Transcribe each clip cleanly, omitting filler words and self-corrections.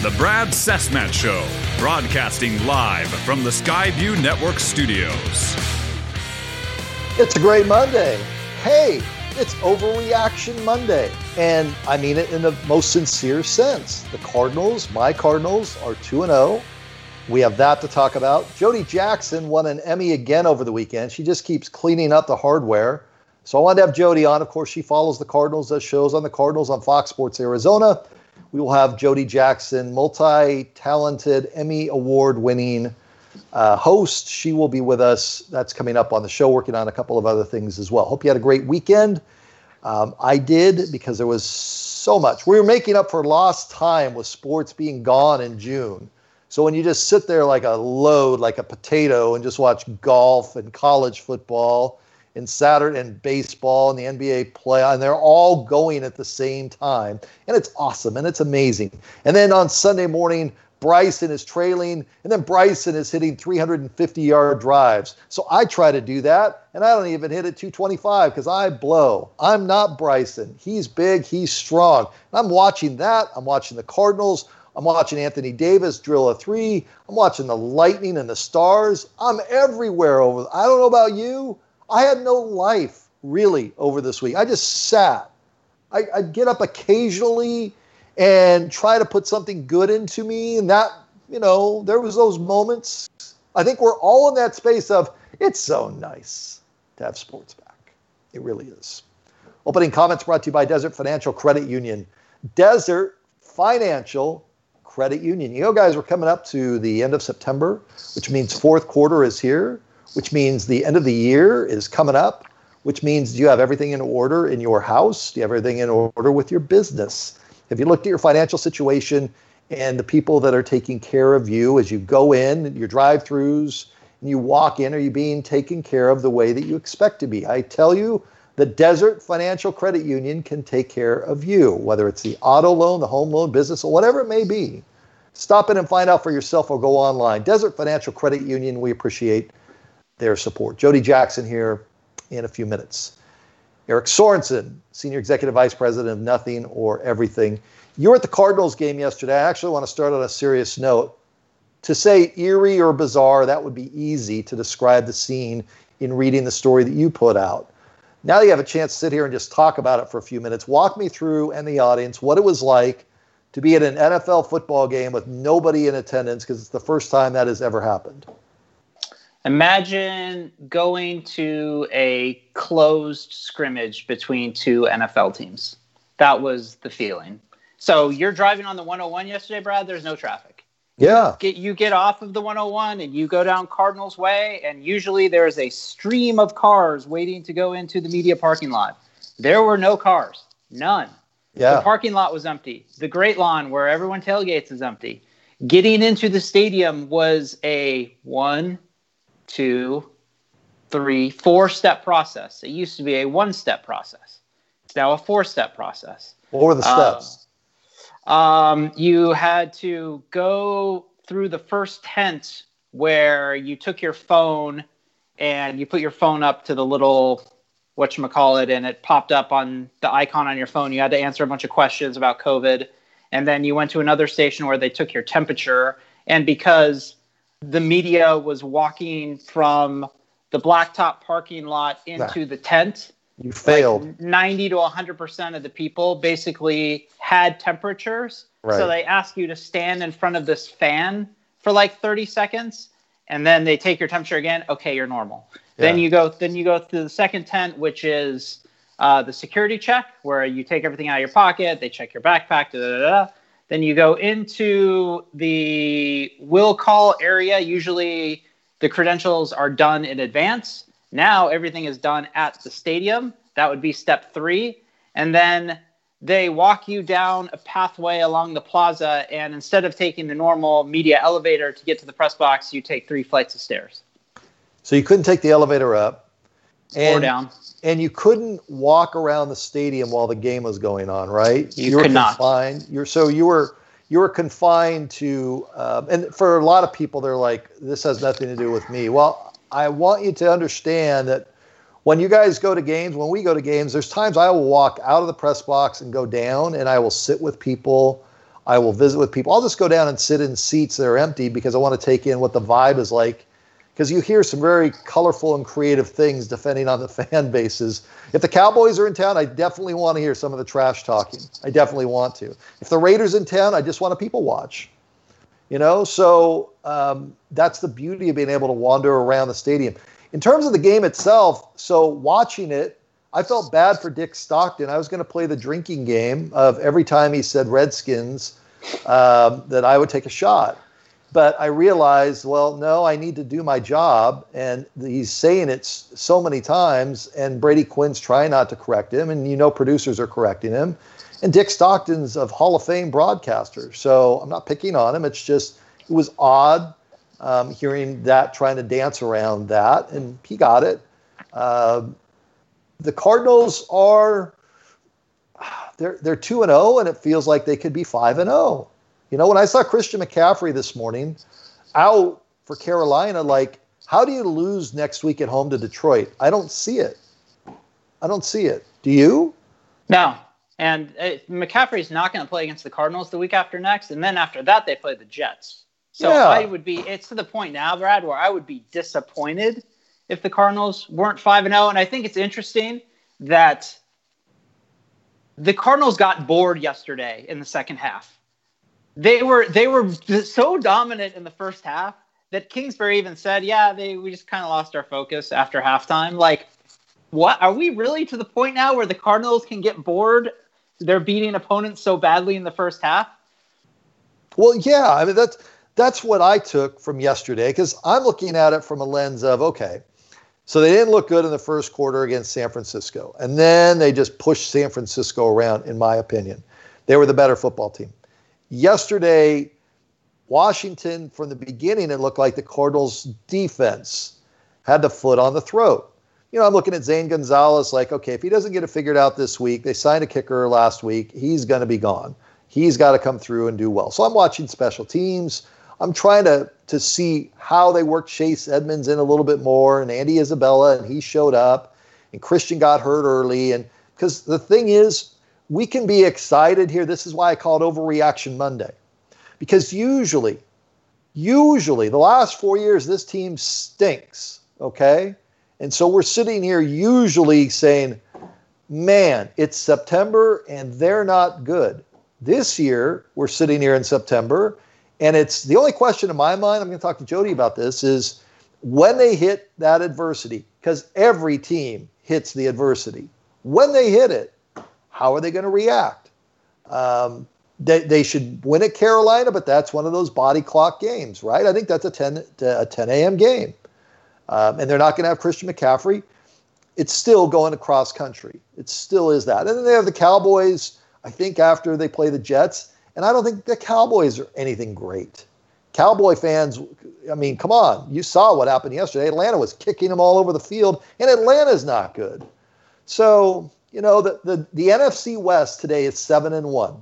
The Brad Cessmat Show, broadcasting live from the Skyview Network studios. It's a great Monday. Hey, it's Overreaction Monday. And I mean it in the most sincere sense. The Cardinals, my Cardinals, are 2-0. We have that to talk about. Jody Jackson won an Emmy again over the weekend. She just keeps cleaning up the hardware. So I wanted to have Jody on. Of course, she follows the Cardinals, does shows on the Cardinals on Fox Sports Arizona. We will have Jody Jackson, multi-talented, Emmy Award-winning host. She will be with us. That's coming up on the show, working on a couple of other things as well. Hope you had a great weekend. I did, because there was so much. We were making up for lost time with sports being gone in June. So when you just sit there like a load, like a potato, and just watch golf and college football and Saturday and baseball and the NBA playoff, and they're all going at the same time. And it's awesome and it's amazing. And then on Sunday morning, Bryson is trailing, and then Bryson is hitting 350-yard drives. So I try to do that, and I don't even hit it 225 because I blow. I'm not Bryson. He's big. He's strong. I'm watching that. I'm watching the Cardinals. I'm watching Anthony Davis drill a three. I'm watching the Lightning and the Stars. I'm everywhere over. I don't know about you. I had no life, really, over this week. I just sat. I'd get up occasionally and try to put something good into me. And that, there was those moments. I think we're all in that space of, it's so nice to have sports back. It really is. Opening comments brought to you by Desert Financial Credit Union. Desert Financial Credit Union. Guys, we're coming up to the end of September, which means fourth quarter is here, which means the end of the year is coming up, which means do you have everything in order in your house? Do you have everything in order with your business? Have you looked at your financial situation and the people that are taking care of you as you go in, your drive-thrus, and you walk in? Are you being taken care of the way that you expect to be? I tell you, the Desert Financial Credit Union can take care of you, whether it's the auto loan, the home loan, business, or whatever it may be. Stop in and find out for yourself or go online. Desert Financial Credit Union, we appreciate their support. Jody Jackson here in a few minutes. Eric Sorensen, Senior Executive Vice President of Nothing or Everything. You were at the Cardinals game yesterday. I actually want to start on a serious note. To say eerie or bizarre, that would be easy to describe the scene in reading the story that you put out. Now you have a chance to sit here and just talk about it for a few minutes. Walk me through, and the audience, what it was like to be at an NFL football game with nobody in attendance, because it's the first time that has ever happened. Imagine going to a closed scrimmage between two NFL teams. That was the feeling. So you're driving on the 101 yesterday, Brad. There's no traffic. Yeah. You get off of the 101 and you go down Cardinals Way, and usually there is a stream of cars waiting to go into the media parking lot. There were no cars. None. Yeah. The parking lot was empty. The Great Lawn, where everyone tailgates, is empty. Getting into the stadium was a 1, 2, 3, 4-step process. It used to be a 1-step process. It's now a 4-step process. What were the steps? You had to go through the first tent where you took your phone and you put your phone up to the little whatchamacallit, and it popped up on the icon on your phone. You had to answer a bunch of questions about COVID. And then you went to another station where they took your temperature. And because the media was walking from the blacktop parking lot into the tent, you failed. Like 90 to 100% of the people basically had temperatures. Right. So they ask you to stand in front of this fan for like 30 seconds, and then they take your temperature again. Okay, you're normal. Yeah. Then you go to the second tent, which is the security check, where you take everything out of your pocket. They check your backpack. Then you go into the will call area. Usually the credentials are done in advance. Now everything is done at the stadium. That would be step 3. And then they walk you down a pathway along the plaza, and instead of taking the normal media elevator to get to the press box, you take 3 flights of stairs. So you couldn't take the elevator up. Or down. And you couldn't walk around the stadium while the game was going on, right? You could not. Confined. You were confined to, and for a lot of people, they're like, this has nothing to do with me. Well, I want you to understand that when you guys go to games, when we go to games, there's times I will walk out of the press box and go down, and I will sit with people I will visit with people. I'll just go down and sit in seats that are empty because I want to take in what the vibe is like. Because you hear some very colorful and creative things depending on the fan bases. If the Cowboys are in town, I definitely want to hear some of the trash talking. I definitely want to. If the Raiders in town, I just want to people watch. So that's the beauty of being able to wander around the stadium. In terms of the game itself, so watching it, I felt bad for Dick Stockton. I was going to play the drinking game of every time he said Redskins that I would take a shot. But I realized, well, no, I need to do my job. And he's saying it so many times, and Brady Quinn's trying not to correct him, and producers are correcting him. And Dick Stockton's a Hall of Fame broadcaster. So I'm not picking on him. It's just, it was odd hearing that, trying to dance around that, and he got it. The Cardinals are, they're 2-0, and it feels like they could be 5-0. When I saw Christian McCaffrey this morning out for Carolina, how do you lose next week at home to Detroit? I don't see it. Do you? No. And McCaffrey's not going to play against the Cardinals the week after next. And then after that, they play the Jets. So yeah. It's to the point now, Brad, where I would be disappointed if the Cardinals weren't 5-0. And I think it's interesting that the Cardinals got bored yesterday in the second half. They were so dominant in the first half that Kingsbury even said, we just kind of lost our focus after halftime. What? Are we really to the point now where the Cardinals can get bored? They're beating opponents so badly in the first half? Well, yeah. I mean, that's what I took from yesterday, because I'm looking at it from a lens of, okay, so they didn't look good in the first quarter against San Francisco. And then they just pushed San Francisco around, in my opinion. They were the better football team. Yesterday, Washington, from the beginning, it looked like the Cardinals' defense had the foot on the throat. I'm looking at Zane Gonzalez okay, if he doesn't get it figured out this week, they signed a kicker last week, he's going to be gone. He's got to come through and do well. So I'm watching special teams. I'm trying to see how they work Chase Edmonds in a little bit more, and Andy Isabella, and he showed up, and Christian got hurt early. And because the thing is, we can be excited here. This is why I call it Overreaction Monday. Because usually, the last 4 years, this team stinks, okay? And so we're sitting here usually saying, man, it's September and they're not good. This year, we're sitting here in September, and it's the only question in my mind, I'm going to talk to Jody about this, is when they hit that adversity, because every team hits the adversity. When they hit it, how are they going to react? They should win at Carolina, but that's one of those body clock games, right? I think that's a 10 a.m. game. And they're not going to have Christian McCaffrey. It's still going across country. It still is that. And then they have the Cowboys, I think, after they play the Jets. And I don't think the Cowboys are anything great. Cowboy fans, I mean, come on. You saw what happened yesterday. Atlanta was kicking them all over the field, and Atlanta's not good. So, the NFC West today is 7-1.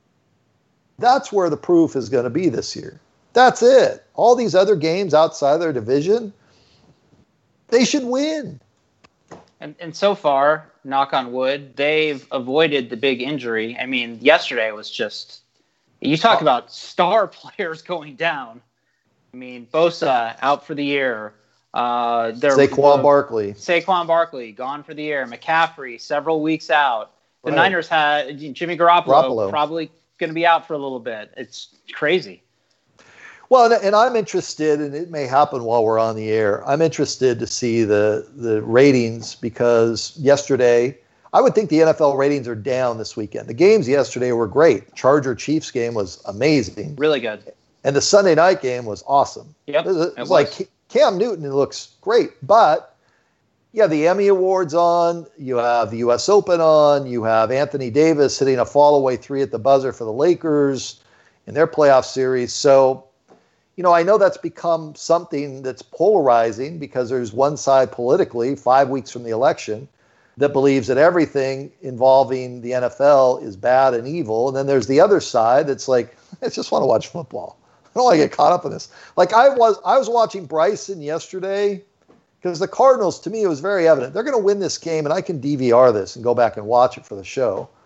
That's where the proof is going to be this year. That's it. All these other games outside their division, they should win. And so far, knock on wood, they've avoided the big injury. I mean, yesterday was just, you talk about star players going down. I mean, Bosa out for the year. Saquon Barkley gone for the year. McCaffrey several weeks out. The Niners had Jimmy Garoppolo probably going to be out for a little bit. It's crazy. Well, and I'm interested, and it may happen while we're on the air, I'm interested to see the ratings, because yesterday, I would think the NFL ratings are down this weekend. The games yesterday were great. Charger-Chiefs game was amazing. Really good. And the Sunday night game was awesome. Yep, it was like Cam Newton, it looks great. But you have the Emmy Awards on, you have the U.S. Open on, you have Anthony Davis hitting a fall-away three at the buzzer for the Lakers in their playoff series. So, I know that's become something that's polarizing, because there's one side politically, 5 weeks from the election, that believes that everything involving the NFL is bad and evil. And then there's the other side that's like, I just want to watch football. I don't want to get caught up in this. Like I was watching Bryson yesterday, because the Cardinals, to me, it was very evident. They're going to win this game, and I can DVR this and go back and watch it for the show.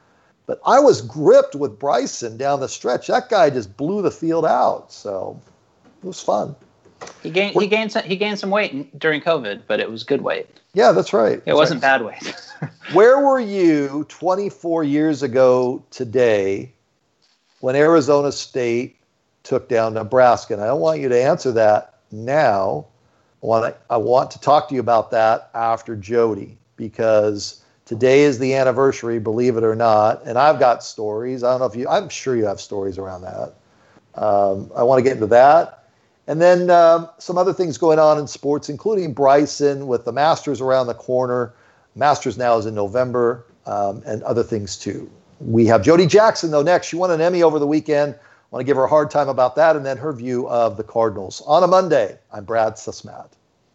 But I was gripped with Bryson down the stretch. That guy just blew the field out. So it was fun. He gained some weight during COVID, but it was good weight. Yeah, that's right. It wasn't bad weight. Where were you 24 years ago today when Arizona State took down Nebraska? And I don't want you to answer that now. I want to talk to you about that after Jody, because today is the anniversary, believe it or not. And I've got stories. I'm sure you have stories around that. I want to get into that. And then some other things going on in sports, including Bryson with the Masters around the corner. Masters now is in November, and other things too. We have Jody Jackson, though, next. She won an Emmy over the weekend. I want to give her a hard time about that, and then her view of the Cardinals. On a Monday, I'm Brad Susmat.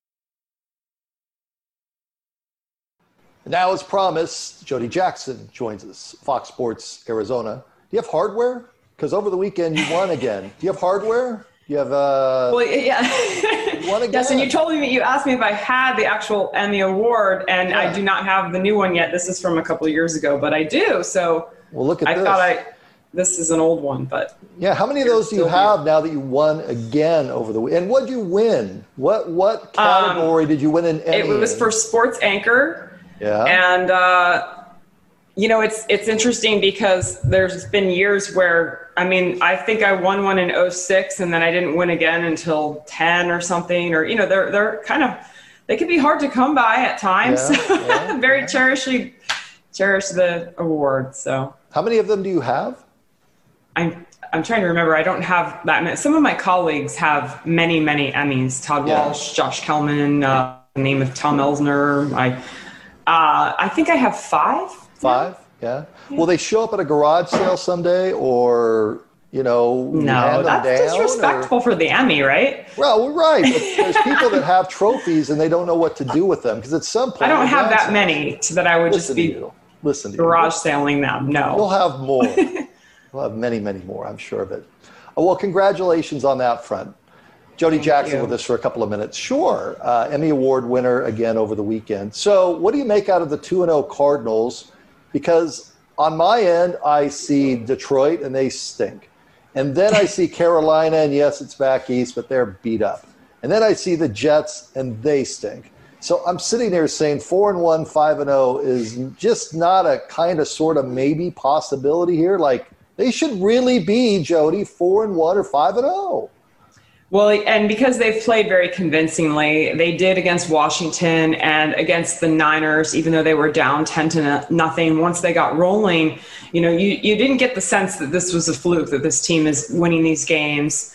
Now, as promised, Jody Jackson joins us, Fox Sports Arizona. Do you have hardware? Because over the weekend you won again. Do you have hardware? Do you have Well, yeah. won again? Yes, and you asked me if I had the actual Emmy Award, and I do not have the new one yet. This is from a couple of years ago, but I do. So well, look at I this. thought this is an old one, but yeah. How many of those do you have now that you won again over the weekend? And what did you win? What category did you win an Emmy? It was for sports anchor. Yeah. And, it's interesting because there's been years where, I think I won one in 2006 and then I didn't win again until 10 or something, or, they're kind of, they can be hard to come by at times. Yeah, Very cherish the award. So how many of them do you have? I'm trying to remember. I don't have that many. Some of my colleagues have many, many Emmys. Todd Walsh, Josh Kellman, the name of Tom Elsner. I think I have 5. 5? Yeah. Will they show up at a garage sale someday, or, No, that's disrespectful for the Emmy, right? Well, right. But there's people that have trophies and they don't know what to do with them, because at some point. I don't have that many that I would just be garage selling them. No. You'll have more. You'll have many, many more, I'm sure of it. Oh, well, congratulations on that front. Jody Jackson with us for a couple of minutes. Sure. Emmy Award winner again over the weekend. So what do you make out of the 2-0 Cardinals? Because on my end, I see Detroit and they stink. And then I see Carolina, and yes, it's back east, but they're beat up. And then I see the Jets and they stink. So I'm sitting there saying 4-1, 5-0 is just not a kind of sort of maybe possibility here. Like, they should really be, Jody, 4-1 or 5-0. Well, and because they've played very convincingly, they did against Washington and against the Niners, even though they were down 10-0. Once they got rolling, you didn't get the sense that this was a fluke, that this team is winning these games.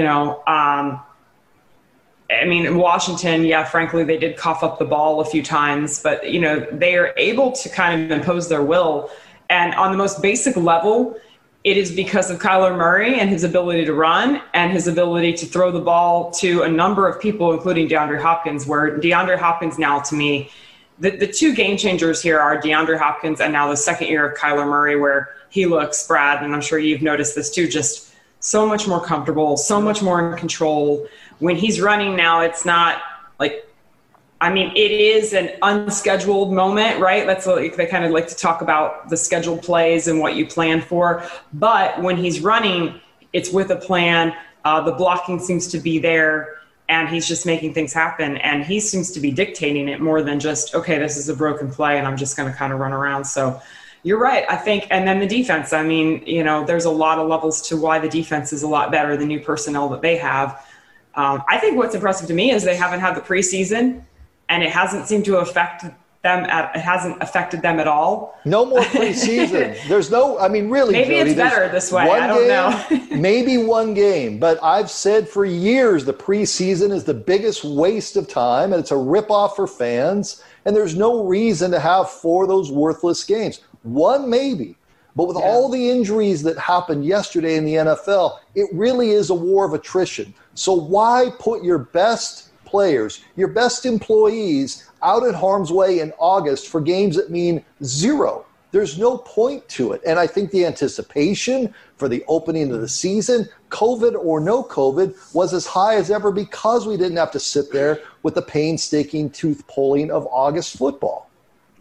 Washington, frankly, they did cough up the ball a few times, but, they are able to kind of impose their will. And on the most basic level, it is because of Kyler Murray and his ability to run and his ability to throw the ball to a number of people, including DeAndre Hopkins, where DeAndre Hopkins now, to me, the two game changers here are DeAndre Hopkins and now the second year of Kyler Murray, where he looks, Brad, and I'm sure you've noticed this too, just so much more comfortable, so much more in control. When he's running now, it's not like, it is an unscheduled moment, right? They kind of like to talk about the scheduled plays and what you plan for. But when he's running, it's with a plan. The blocking seems to be there, and he's just making things happen. And he seems to be dictating it more than just, okay, this is a broken play, and I'm just going to kind of run around. So you're right, I think. And then the defense, there's a lot of levels to why the defense is a lot better, the new personnel that they have. I think what's impressive to me is they haven't had the preseason, and it hasn't seemed to affect them. It hasn't affected them at all. No more preseason. There's no. Really. Maybe Jody, it's better this way. I don't know. Maybe one game, but I've said for years the preseason is the biggest waste of time, and it's a ripoff for fans. And there's no reason to have 4 of those worthless games. One maybe, but with all the injuries that happened yesterday in the NFL, it really is a war of attrition. So why put your best players, your best employees out in harm's way in August for games that mean 0? There's no point to it. And I think the anticipation for the opening of the season, COVID or no COVID, was as high as ever because we didn't have to sit there with the painstaking tooth pulling of August football.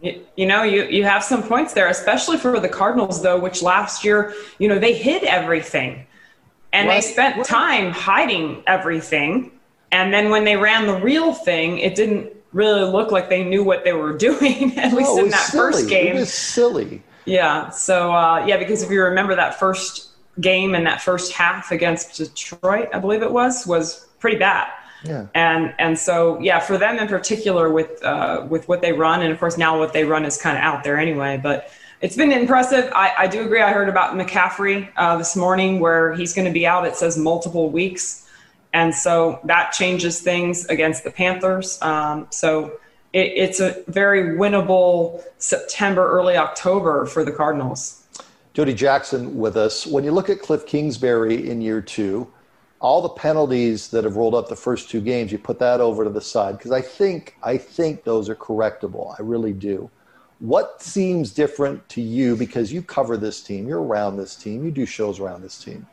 You have some points there, especially for the Cardinals, though, which last year, they hid everything. And they spent time hiding everything. And then when they ran the real thing, it didn't really look like they knew what they were doing, at least in that first game. It was silly. Yeah. So, because if you remember that first game and that first half against Detroit, I believe it was pretty bad. Yeah. And so, for them in particular with what they run, and of course now what they run is kind of out there anyway, but it's been impressive. I do agree. I heard about McCaffrey this morning where he's going to be out. It says multiple weeks. And so that changes things against the Panthers. So it's a very winnable September, early October for the Cardinals. Jody Jackson with us. When you look at Cliff Kingsbury in year 2, all the penalties that have rolled up the first 2 games, you put that over to the side because I think those are correctable. I really do. What seems different to you because you cover this team, you're around this team, you do shows around this team?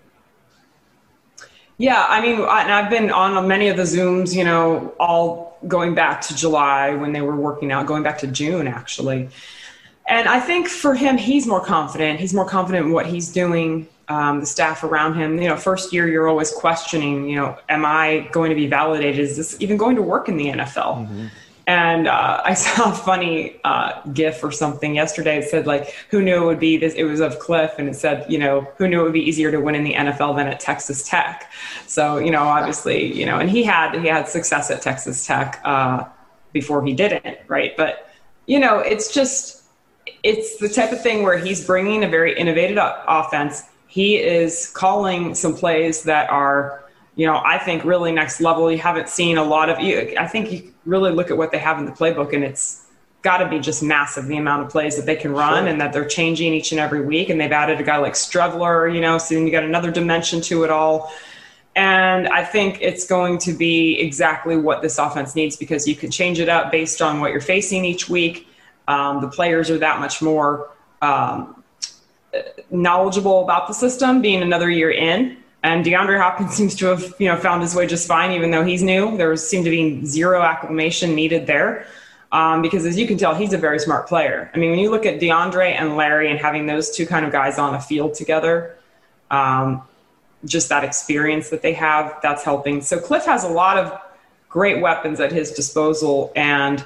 Yeah, I've been on many of the Zooms, all going back to July when they were working out, going back to June actually. And I think for him, he's more confident. He's more confident in what he's doing. The staff around him, first year you're always questioning, am I going to be validated? Is this even going to work in the NFL? Mm-hmm. And I saw a funny GIF or something yesterday. It said, who knew it would be this? It was of Cliff, and it said, who knew it would be easier to win in the NFL than at Texas Tech? So, obviously, and he had success at Texas Tech before he didn't, right? But, it's the type of thing where he's bringing a very innovative offense. He is calling some plays that are, I think really next level. You haven't seen a lot of, I think you really look at what they have in the playbook and it's got to be just massive, the amount of plays that they can run and that they're changing each and every week. And they've added a guy like Strevler, so then you got another dimension to it all. And I think it's going to be exactly what this offense needs because you can change it up based on what you're facing each week. The players are that much more knowledgeable about the system being another year in. And DeAndre Hopkins seems to have, found his way just fine, even though he's new. There seemed to be zero acclimation needed there because, as you can tell, he's a very smart player. When you look at DeAndre and Larry and having those two kind of guys on the field together, just that experience that they have, that's helping. So Cliff has a lot of great weapons at his disposal, and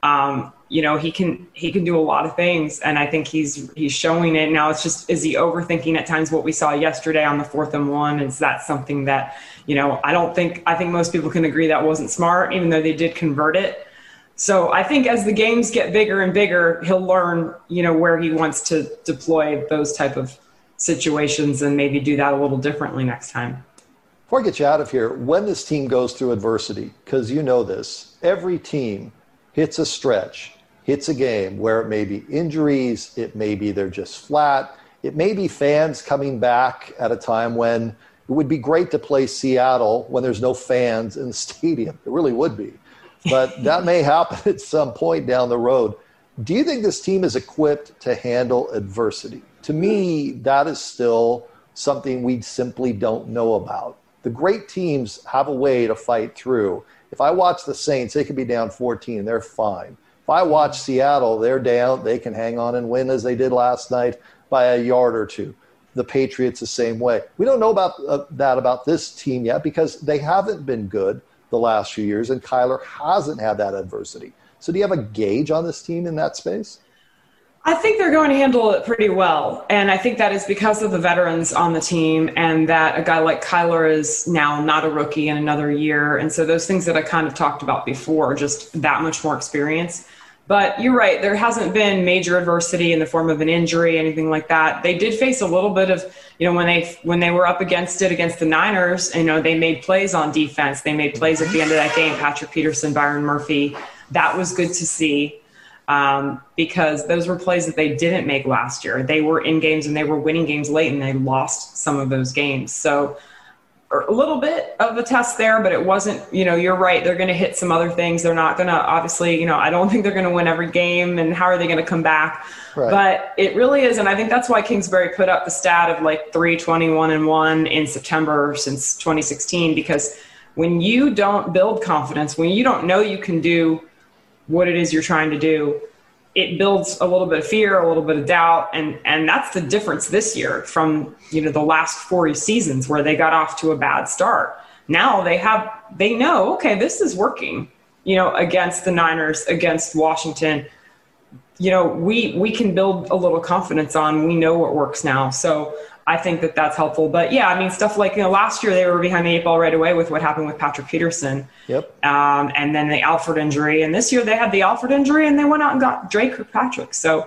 he can do a lot of things, and I think he's showing it. Now it's just, is he overthinking at times what we saw yesterday on the 4th and 1? Is that something that, I think most people can agree that wasn't smart, even though they did convert it. So I think as the games get bigger and bigger, he'll learn, where he wants to deploy those type of situations and maybe do that a little differently next time. Before I get you out of here, when this team goes through adversity, because this, every team hits a stretch, hits a game where it may be injuries, it may be they're just flat, it may be fans coming back at a time when it would be great to play Seattle when there's no fans in the stadium. It really would be. But that may happen at some point down the road. Do you think this team is equipped to handle adversity? To me, that is still something we simply don't know about. The great teams have a way to fight through. If I watch the Saints, they could be down 14. They're fine. If I watch Seattle, they're down. They can hang on and win as they did last night by a yard or two. The Patriots the same way. We don't know about this team yet because they haven't been good the last few years, and Kyler hasn't had that adversity. So do you have a gauge on this team in that space? I think they're going to handle it pretty well. And I think that is because of the veterans on the team and that a guy like Kyler is now not a rookie in another year. And so those things that I kind of talked about before, just that much more experience. But you're right, there hasn't been major adversity in the form of an injury, anything like that. They did face a little bit of, when they were up against the Niners, they made plays on defense. They made plays at the end of that game, Patrick Peterson, Byron Murphy. That was good to see. Because those were plays that they didn't make last year. They were in games and they were winning games late and they lost some of those games. So a little bit of a test there, but it wasn't, you're right. They're going to hit some other things. They're not going to, obviously, I don't think they're going to win every game, and how are they going to come back? Right. But it really is. And I think that's why Kingsbury put up the stat of 3-21-1 in September since 2016, because when you don't build confidence, when you don't know you can do what it is you're trying to do, it builds a little bit of fear, a little bit of doubt. And that's the difference this year from, the last 4 seasons where they got off to a bad start. Now they know, okay, this is working, against the Niners, against Washington. We can build a little confidence on, we know what works now. So I think that that's helpful. But yeah, I mean, stuff like, last year they were behind the 8 ball right away with what happened with Patrick Peterson. Yep. And then the Alford injury. And this year they had the Alford injury and they went out and got Drake Kirkpatrick. So,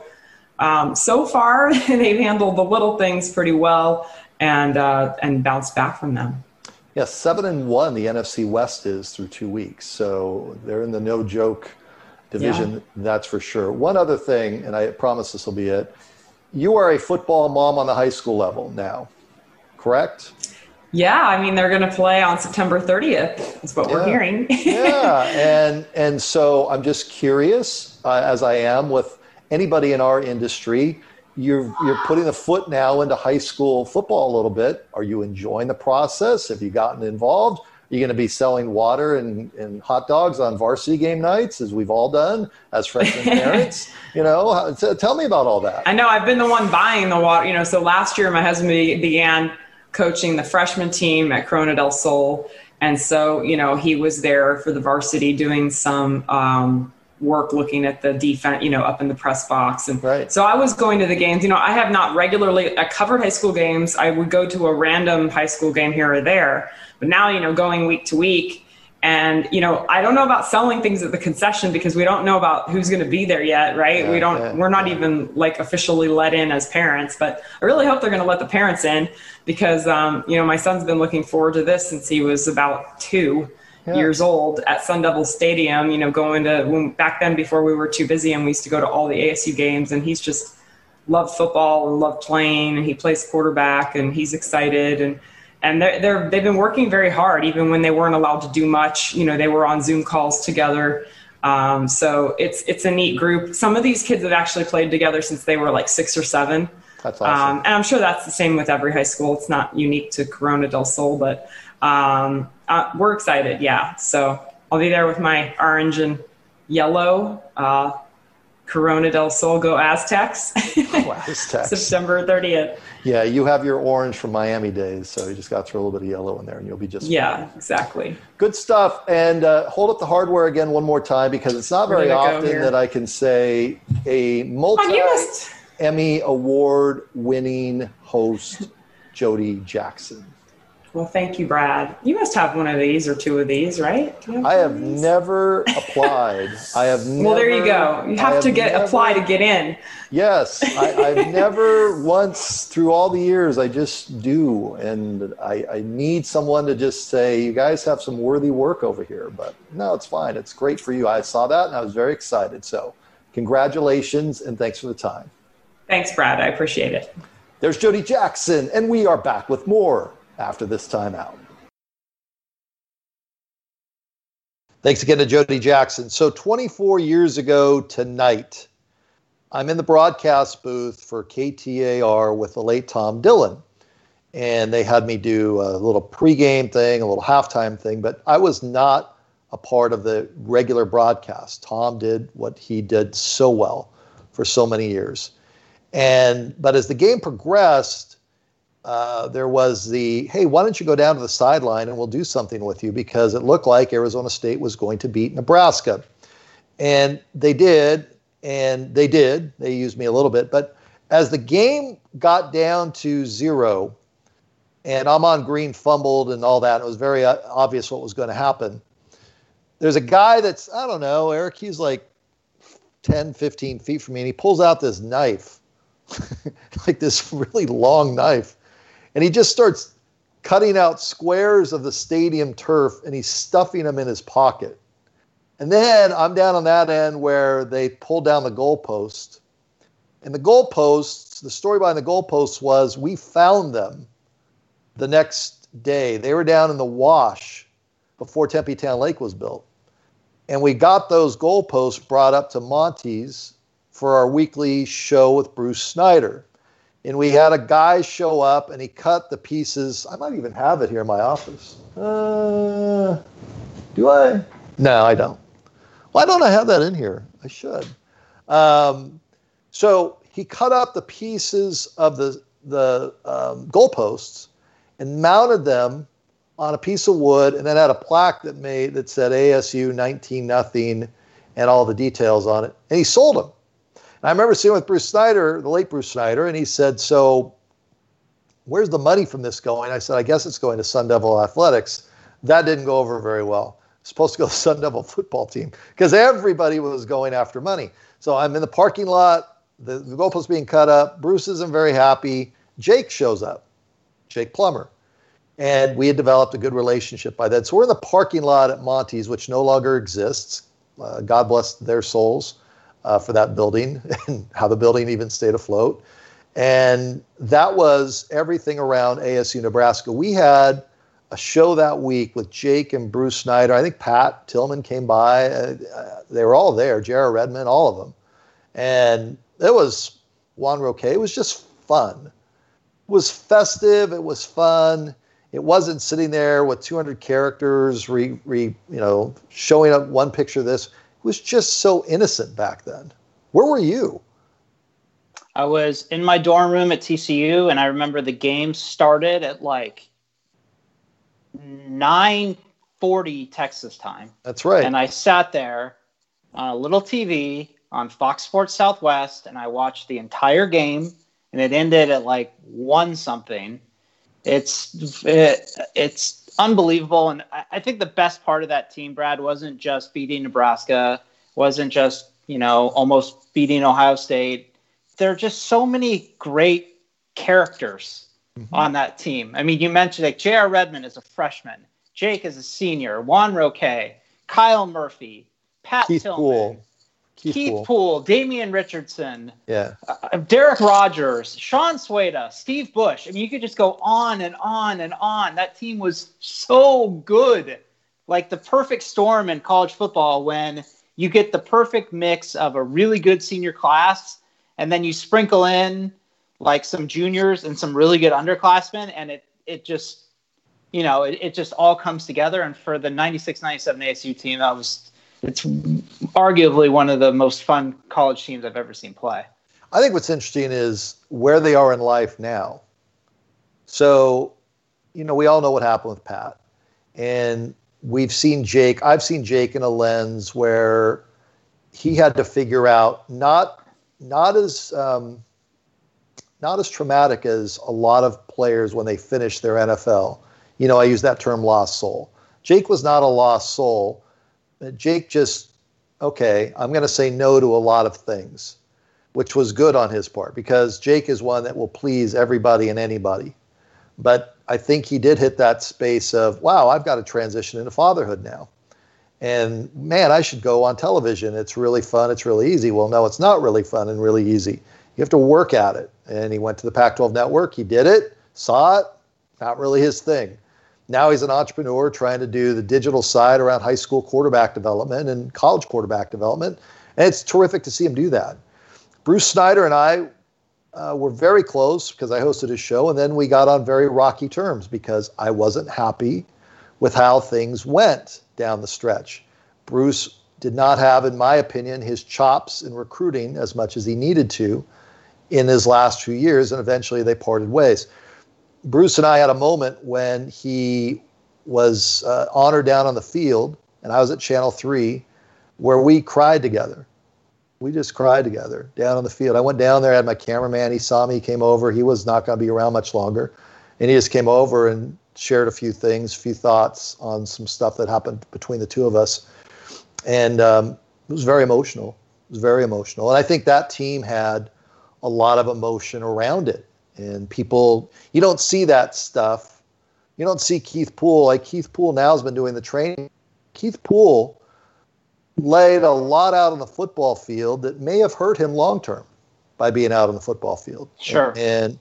so far they've handled the little things pretty well and bounced back from them. Yeah, 7-1 the NFC West is through 2 weeks. So they're in the no joke division, that's for sure. One other thing, and I promise this will be it. You are a football mom on the high school level now, correct? Yeah, I mean, they're going to play on September 30th, is what we're hearing. Yeah, and so I'm just curious, as I am with anybody in our industry, you're putting the foot now into high school football a little bit. Are you enjoying the process? Have you gotten involved? Are you going to be selling water and hot dogs on varsity game nights, as we've all done as freshman parents? Tell me about all that. I know I've been the one buying the water. So last year my husband began coaching the freshman team at Corona del Sol. And so, he was there for the varsity doing some work looking at the defense, up in the press box. And right. So I was going to the games. I have not regularly, I covered high school games. I would go to a random high school game here or there. But now, going week to week, and, I don't know about selling things at the concession because we don't know about who's going to be there yet, right? We're not even officially let in as parents, but I really hope they're going to let the parents in because, my son's been looking forward to this since he was about 2 years old at Sun Devil Stadium, going to back then before we were too busy and we used to go to all the ASU games, and he's just loved football and loved playing, and he plays quarterback and he's excited. And they've been working very hard, even when they weren't allowed to do much. They were on Zoom calls together. So it's a neat group. Some of these kids have actually played together since they were 6 or 7. That's awesome. And I'm sure that's the same with every high school. It's not unique to Corona del Sol, but we're excited. Yeah. So I'll be there with my orange and yellow Corona del Sol Go Aztecs. Aztecs. September 30th. Yeah, you have your orange from Miami days, so you just got to throw a little bit of yellow in there and you'll be just fine. Exactly. Good stuff. And hold up the hardware again one more time, because it's not very often that I can say a multi-Emmy award-winning host, Jody Jackson. Well, thank you, Brad. You must have one of these or 2 of these, right? I have never applied. Well, there you go. You have to apply to get in. Yes. I've never once through all the years, I just do. And I need someone to just say, you guys have some worthy work over here. But no, it's fine. It's great for you. I saw that and I was very excited. So congratulations and thanks for the time. Thanks, Brad. I appreciate it. There's Jody Jackson, and we are back with more after this timeout. Thanks again to Jody Jackson. So 24 years ago tonight, I'm in the broadcast booth for KTAR with the late Tom Dillon. And they had me do a little pregame thing, a little halftime thing, but I was not a part of the regular broadcast. Tom did what he did so well for so many years. But as the game progressed, there was hey, why don't you go down to the sideline and we'll do something with you, because it looked like Arizona State was going to beat Nebraska. And they did, They used me a little bit. But as the game got down to 0, and Amon Green fumbled and all that, it was very obvious what was going to happen. There's a guy that's, I don't know, Eric, he's 10, 15 feet from me, and he pulls out this knife, this really long knife. And he just starts cutting out squares of the stadium turf, and he's stuffing them in his pocket. And then I'm down on that end where they pulled down the goalpost. And the goalposts, the story behind the goalposts was we found them the next day. They were down in the wash before Tempe Town Lake was built. And we got those goalposts brought up to Monty's for our weekly show with Bruce Snyder. And we had a guy show up, and he cut the pieces. I might even have it here in my office. Do I? No, I don't. Why don't I have that in here? I should. So he cut up the pieces of the goalposts and mounted them on a piece of wood, and then had a plaque that said ASU 19-0 and all the details on it. And he sold them. And I remember sitting with Bruce Snyder, the late Bruce Snyder, and he said, "So where's the money from this going?" I said, "I guess it's going to Sun Devil Athletics." That didn't go over very well. It's supposed to go to the Sun Devil football team because everybody was going after money. So I'm in the parking lot, the goalpost being cut up. Bruce isn't very happy. Jake shows up, Jake Plummer. And we had developed a good relationship by then. So we're in the parking lot at Monty's, which no longer exists. God bless their souls for that building and how the building even stayed afloat. And that was everything around ASU Nebraska. We had a show that week with Jake and Bruce Snyder. I think Pat Tillman came by. They were all there, J.R. Redmond, all of them. And it was Juan Roque. It was just fun. It was festive. It was fun. It wasn't sitting there with 200 characters, showing up one picture of this. It was just so innocent back then. Where were you? I was in my dorm room at TCU, and I remember the game started at like 9:40 Texas time. That's right. And I sat there on a little TV on Fox Sports Southwest, and I watched the entire game, and it ended at like 1-something. It's unbelievable. And I think the best part of that team, Brad, wasn't just beating Nebraska, wasn't just, almost beating Ohio State. There are just so many great characters on that team. I mean, you mentioned like J.R. Redmond is a freshman, Jake is a senior, Juan Roque, Kyle Murphy, Pat Tillman, Keith Poole, Damian Richardson, Derek Rogers, Sean Sueda, Steve Bush. I mean, you could just go on and on and on. That team was so good. Like the perfect storm in college football when you get the perfect mix of a really good senior class and then you sprinkle in like some juniors and some really good underclassmen, and it just, it just all comes together. And for the 96-97 ASU team, it's arguably one of the most fun college teams I've ever seen play. I think what's interesting is where they are in life now. So, we all know what happened with Pat. And we've seen Jake. I've seen Jake in a lens where he had to figure out not as traumatic as a lot of players when they finish their NFL. I use that term lost soul. Jake was not a lost soul. Jake just, okay, I'm going to say no to a lot of things, which was good on his part because Jake is one that will please everybody and anybody. But I think he did hit that space of, wow, I've got to transition into fatherhood now. And man, I should go on television. It's really fun. It's really easy. Well, no, it's not really fun and really easy. You have to work at it. And he went to the Pac-12 network. He did it, saw it, not really his thing. Now he's an entrepreneur trying to do the digital side around high school quarterback development and college quarterback development. And it's terrific to see him do that. Bruce Snyder and I were very close because I hosted his show. And then we got on very rocky terms because I wasn't happy with how things went down the stretch. Bruce did not have, in my opinion, his chops in recruiting as much as he needed to in his last few years. And eventually they parted ways. Bruce and I had a moment when he was honored down on the field, and I was at Channel 3, where we cried together. We just cried together down on the field. I went down there, I had my cameraman. He saw me, he came over. He was not going to be around much longer. And he just came over and shared a few things, a few thoughts on some stuff that happened between the two of us. And it was very emotional. It was very emotional. And I think that team had a lot of emotion around it. And people, you don't see that stuff. You don't see Keith Poole. Like Keith Poole now has been doing the training. Keith Poole laid a lot out on the football field that may have hurt him long term by being out on the football field. Sure. And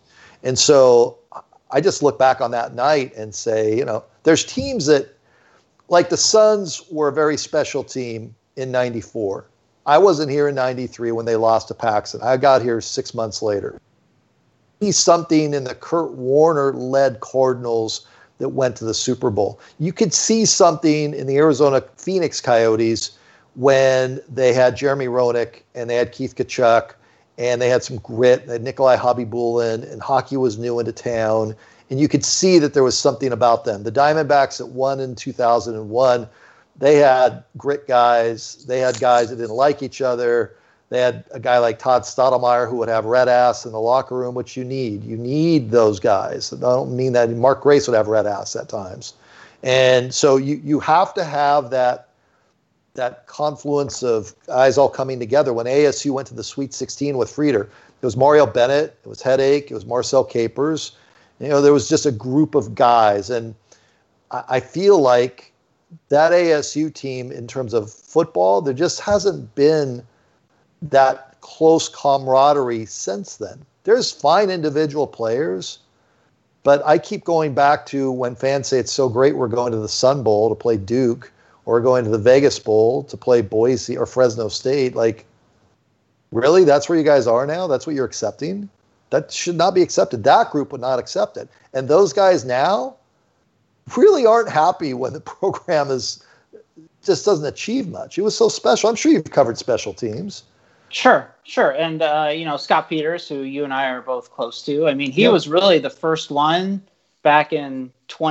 so I just look back on that night and say, there's teams that, like the Suns were a very special team in 94. I wasn't here in 93 when they lost to Paxson. I got here 6 months later. Something in the Kurt Warner-led Cardinals that went to the Super Bowl. You could see something in the Arizona Phoenix Coyotes when they had Jeremy Roenick and they had Keith Kachuk and they had some grit. They had Nikolai Habibulin, and hockey was new into town. And you could see that there was something about them. The Diamondbacks that won in 2001, they had grit guys. They had guys that didn't like each other. They had a guy like Todd Stottlemyre who would have red ass in the locker room, which you need. You need those guys. I don't mean that. Mark Grace would have red ass at times. And so you have to have that confluence of guys all coming together. When ASU went to the Sweet 16 with Frieder, it was Mario Bennett, it was Headache, it was Marcel Capers. There was just a group of guys. And I feel like that ASU team, in terms of football, there just hasn't been that close camaraderie since then. There's fine individual players, but I keep going back to when fans say it's so great we're going to the Sun Bowl to play Duke, or going to the Vegas Bowl to play Boise or Fresno State. Like, really? That's where you guys are now? That's what you're accepting? That should not be accepted. That group would not accept it. And those guys now really aren't happy when the program just doesn't achieve much. It was so special. I'm sure you've covered special teams. Sure. And, Scott Peters, who you and I are both close to, I mean, he was really the first one back in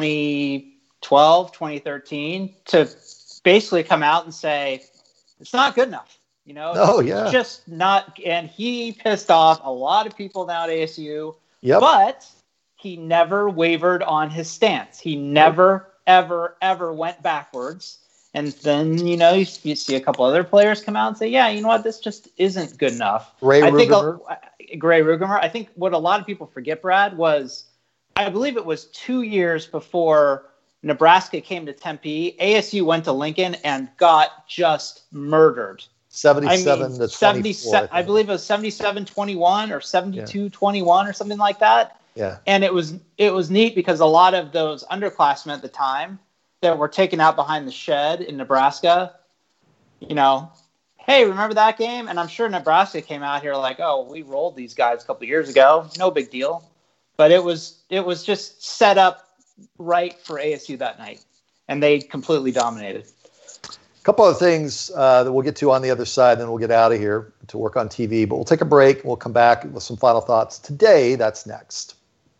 2012, 2013 to basically come out and say, it's not good enough. It's just not. And he pissed off a lot of people down at ASU, but he never wavered on his stance. He never, ever, ever went backwards. And then, you see a couple other players come out and say, yeah, you know what, this just isn't good enough. Gray Rugemer. I think what a lot of people forget, Brad, was I believe it was 2 years before Nebraska came to Tempe. ASU went to Lincoln and got just murdered. 77 to 24. I believe it was 77-21 or 72-21 or something like that. Yeah. And it was neat because a lot of those underclassmen at the time that were taken out behind the shed in Nebraska, hey, remember that game? And I'm sure Nebraska came out here like, oh, we rolled these guys a couple of years ago. No big deal. But it was just set up right for ASU that night. And they completely dominated. A couple of things that we'll get to on the other side, then we'll get out of here to work on TV. But we'll take a break. We'll come back with some final thoughts. Today, that's next.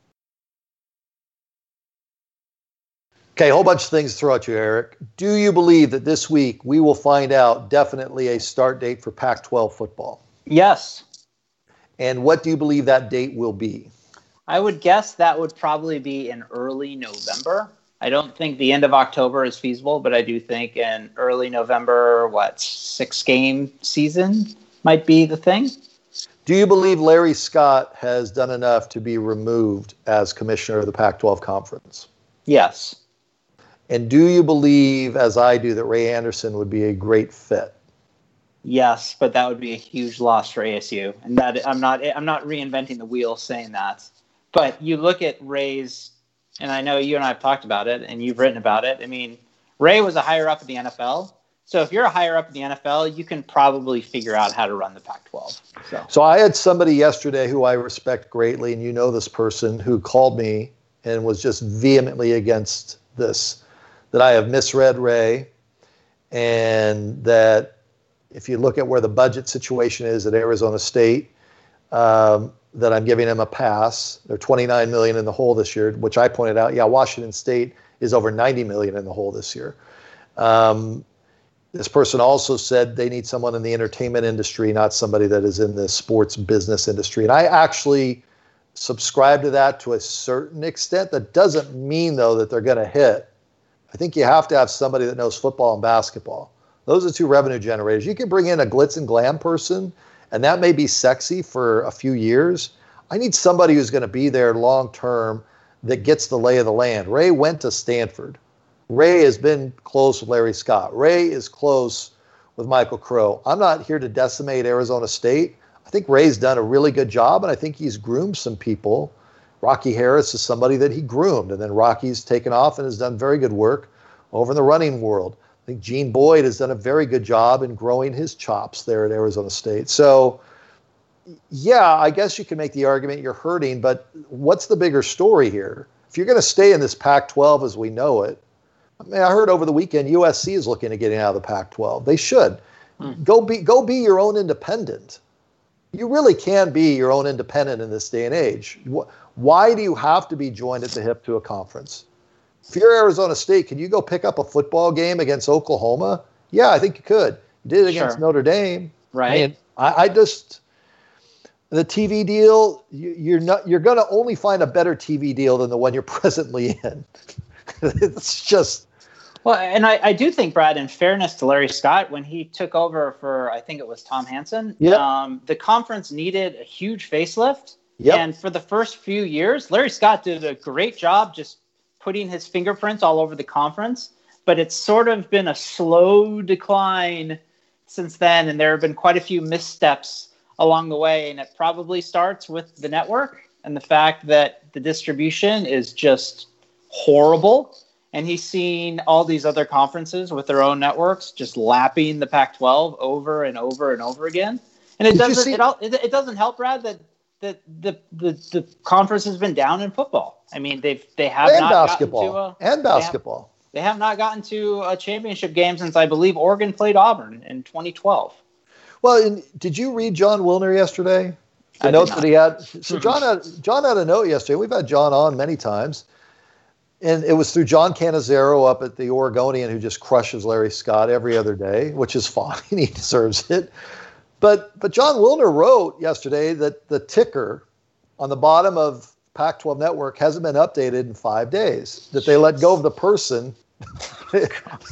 Okay, a whole bunch of things to throw at you, Eric. Do you believe that this week we will find out definitely a start date for Pac-12 football? Yes. And what do you believe that date will be? I would guess that would probably be in early November. I don't think the end of October is feasible, but I do think in early November, 6-game season might be the thing. Do you believe Larry Scott has done enough to be removed as commissioner of the Pac-12 conference? Yes. And do you believe, as I do, that Ray Anderson would be a great fit? Yes, but that would be a huge loss for ASU. And that I'm not reinventing the wheel saying that. But you look at Ray's, and I know you and I have talked about it, and you've written about it. I mean, Ray was a higher up in the NFL. So if you're a higher up in the NFL, you can probably figure out how to run the Pac-12. So I had somebody yesterday who I respect greatly, and you know this person, who called me and was just vehemently against this, that I have misread Ray, and that if you look at where the budget situation is at Arizona State, that I'm giving him a pass. They're $29 million in the hole this year, which I pointed out. Yeah, Washington State is over $90 million in the hole this year. This person also said they need someone in the entertainment industry, not somebody that is in the sports business industry. And I actually subscribe to that to a certain extent. That doesn't mean, though, that they're going to hit. I think you have to have somebody that knows football and basketball. Those are two revenue generators. You can bring in a glitz and glam person, and that may be sexy for a few years. I need somebody who's going to be there long term that gets the lay of the land. Ray went to Stanford. Ray has been close with Larry Scott. Ray is close with Michael Crow. I'm not here to decimate Arizona State. I think Ray's done a really good job, and I think he's groomed some people. Rocky Harris is somebody that he groomed, and then Rocky's taken off and has done very good work over in the running world. I think Gene Boyd has done a very good job in growing his chops there at Arizona State. So, yeah, I guess you can make the argument you're hurting, but what's the bigger story here? If you're going to stay in this Pac-12 as we know it, I mean, I heard over the weekend USC is looking at getting out of the Pac-12. They should. Go be your own independent. You really can be your own independent in this day and age. Why do you have to be joined at the hip to a conference? If you're Arizona State, can you go pick up a football game against Oklahoma? Yeah, I think you could. You did it against Notre Dame. Right. I just, the TV deal, you're going to only find a better TV deal than the one you're presently in. It's just. Well, and I do think, Brad, in fairness to Larry Scott, when he took over for, I think it was Tom Hansen, the conference needed a huge facelift. Yep. And for the first few years, Larry Scott did a great job just putting his fingerprints all over the conference. But it's sort of been a slow decline since then. And there have been quite a few missteps along the way. And it probably starts with the network and the fact that the distribution is just horrible. And he's seen all these other conferences with their own networks just lapping the Pac-12 over and over and over again. And it doesn't help, Brad, that the conference has been down in football. I mean, they have and not basketball and basketball. They have not gotten to a championship game since, I believe, Oregon played Auburn in 2012. Well, did you read John Wilner yesterday? The notes that he had. So John had a note yesterday. We've had John on many times. And it was through John Cannizzaro up at the Oregonian, who just crushes Larry Scott every other day, which is fine. He deserves it. But John Wilner wrote yesterday that the ticker on the bottom of Pac-12 Network hasn't been updated in 5 days, that they let go of the person. they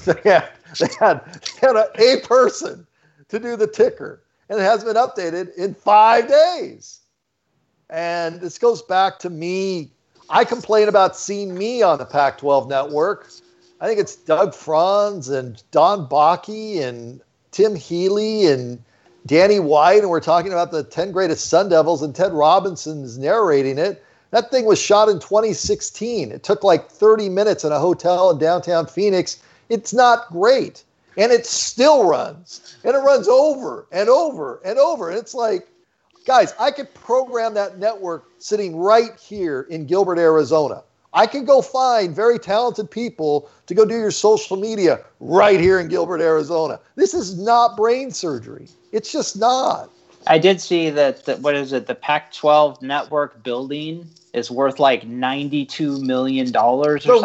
had a person to do the ticker, and it hasn't been updated in 5 days. And this goes back to me. I complain about seeing me on the Pac-12 Network. I think it's Doug Franz and Don Bakke and Tim Healy and Danny White, and we're talking about the 10 greatest Sun Devils, and Ted Robinson is narrating it. That thing was shot in 2016. It took like 30 minutes in a hotel in downtown Phoenix. It's not great. And it still runs. And it runs over and over and over. And it's like, guys, I could program that network sitting right here in Gilbert, Arizona. I can go find very talented people to go do your social media right here in Gilbert, Arizona. This is not brain surgery. It's just not. I did see that the Pac-12 network building is worth like $92 million or something.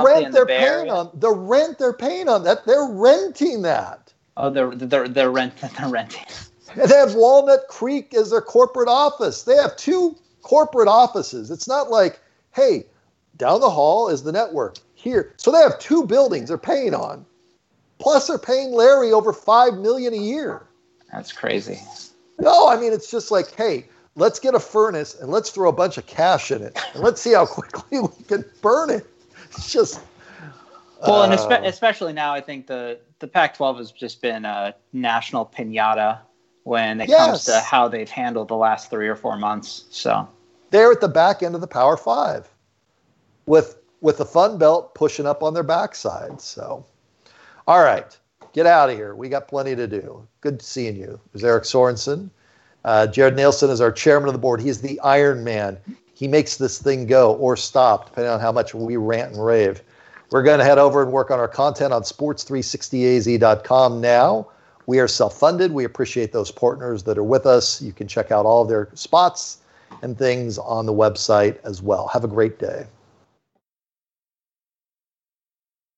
The rent they're paying on that, they're renting that. Oh, they're renting. And they have Walnut Creek as their corporate office. They have 2 corporate offices. It's not like, hey, down the hall is the network. Here. So they have 2 buildings they're paying on. Plus they're paying Larry over $5 million a year. That's crazy. No, I mean, it's just like, hey, let's get a furnace and let's throw a bunch of cash in it. And let's see how quickly we can burn it. It's just... Well, and especially now, I think the Pac-12 has just been a national piñata when it comes to how they've handled the last 3 or 4 months. So they're at the back end of the Power 5 with the Fun Belt pushing up on their backside. So, all right, get out of here. We got plenty to do. Good seeing you. There's Eric Sorensen. Jared Nielsen is our chairman of the board. He's the Iron Man. He makes this thing go or stop, depending on how much we rant and rave. We're going to head over and work on our content on sports360az.com now. We are self-funded. We appreciate those partners that are with us. You can check out all of their spots and things on the website as well. Have a great day.